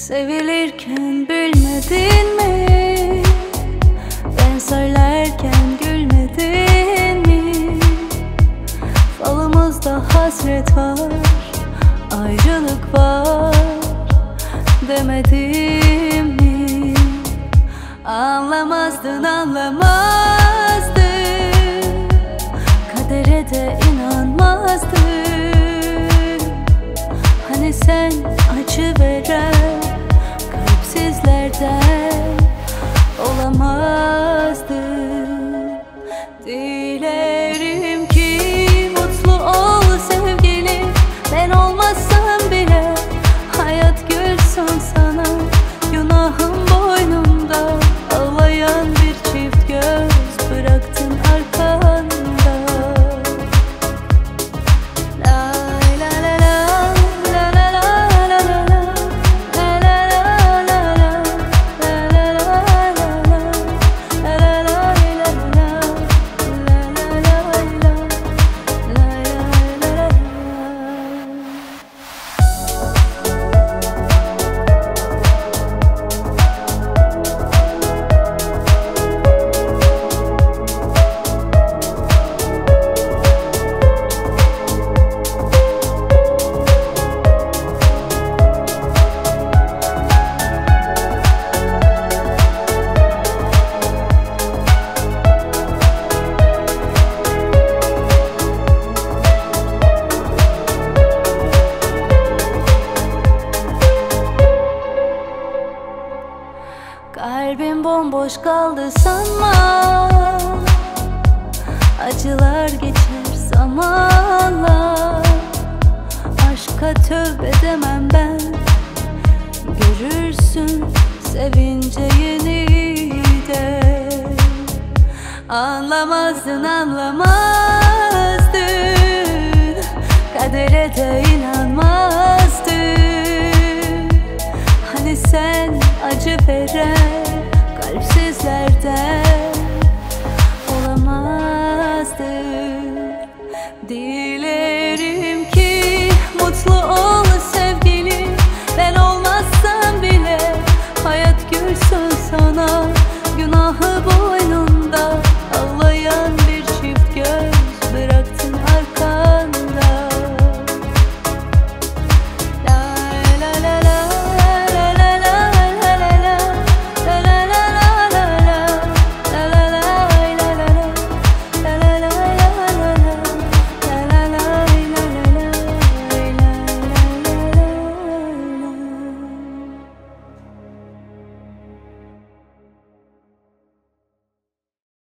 Sevilirken bilmedin mi? Ben söylerken gülmedin mi? Falımızda hasret var, ayrılık var demedim mi? Anlamazdın, anlamazdın. Kadere de inanmazdın. Hani sen acı veren kalpsizlerden olamazdın. Dilerim ki mutlu ol sevgilim. Ben olmazsam bile hayat gülsün sana. Günahım boynumda, ağlayan bir çift göz bıraktın arkanda. Kalbim bomboş kaldı sanma. Acılar geçer zamanla. Aşka tövbe demem ben. Görürsün sevince yeniden. Anlamazdın, anlamazdın. Kadere de inanmazdın.